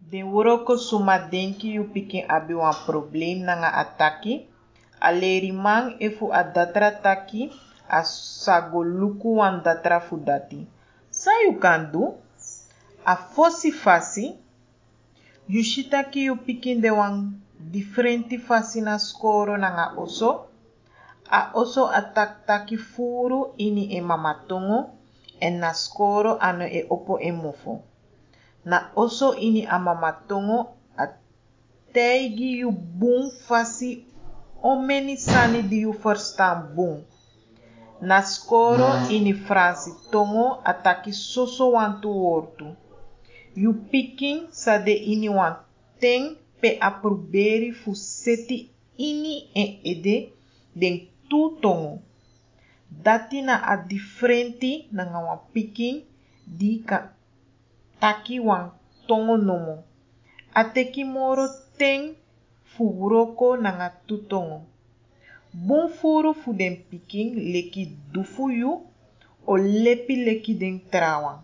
Den woro ko suma denki yu pikin abi wan problem nanga ataki. Aleri mang efu a datra taki a sago luku wan datra fu dati. Sa yu kan do? A fosi fasi. Yu shitaki yu pikin de wan differenti fasi na skoro nanga oso. A oso atak taki furu ini e mamatongo. En na skoro ano e opo e mofo. Na oso ini a mamatongo a teigi yu bung fasi omeni sani di yu verstaan bung. Na skoro ini Fransi tongo ataki soso wantu wortu. Yu pikin sade ini wan teng pe aproberi fu seti ini en ede den tu tongo. Dati na a differenti nanga wan pikin di ka taki wan tongo nomo. Ateki moro teng fu wroko nanga tu tongo. Bun furu fu den pikin leki dufu yu o lepi leki den trawan.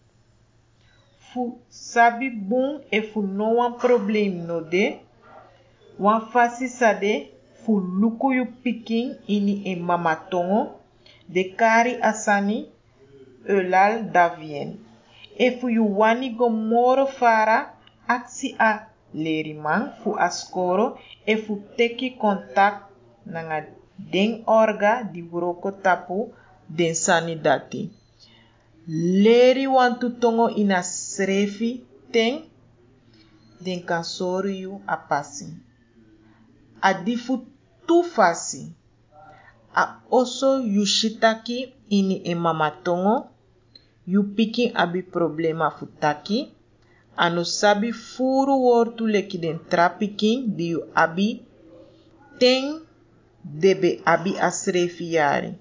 Fu sabi bun e fu no wan problem no de. Wan fasi sade fu luku yu pikin ini e mamatongo. De kari asani elal davien. E fu yu wani go moro fara aksi a lerimang fu askoro e fu teki kontak nanga den orga di wroko tapu den sani dati. Leri wantu tongo ina srefi teng den kan sori yu apasi. Adifu tu fasi. A oso yu shitaki ini e mamatongo. Yu pikin abi problema fu taki. Ano sabi furu wortu leki den trapikin di yu abi teng debe abi asrefi yari.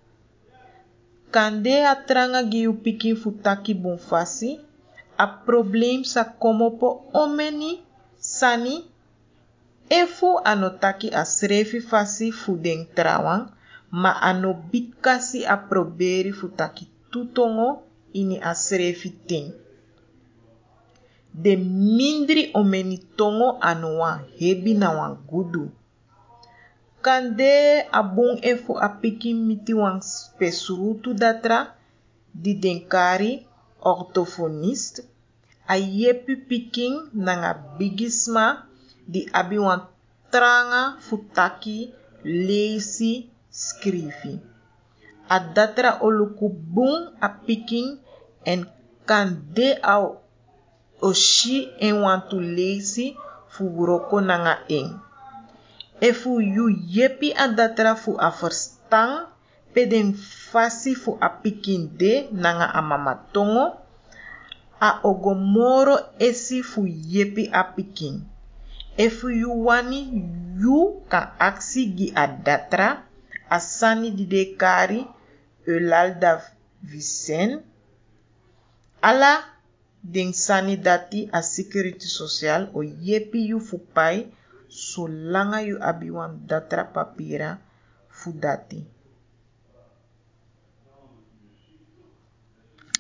Kande a tranga gi yu pikin fu taki bun fasi. A problem sa komopo omeni sani. Efu ano taki asrefi fasi fu den trawan. Ma ano bikasi a proberi fu taki tutongo ini asrefi teng. De mindri omeni tongo ano wan hebi na wan gudu. Kande a bun efu a pikin miti wan spesrutu datra di den kari orthophonist. A yepi pikin nanga bigisma di abi wan tranga fu taki leisi skrifi. A datra oluku bun a pikin en kande a oshi en wantu leisi fu wroko nanga en. Efu yu yepi a datra fu a verstaan pe den fasi fu a pikin de nanga a mamatongo. A ogomoro esi fu yepi a pikin. Efu yu wani yu kan aksi gi a datra asani di de kari elal davisen. Ala den sani dati a security social o yepi yu fu pai so langa yu abi wan datra papira fu dati.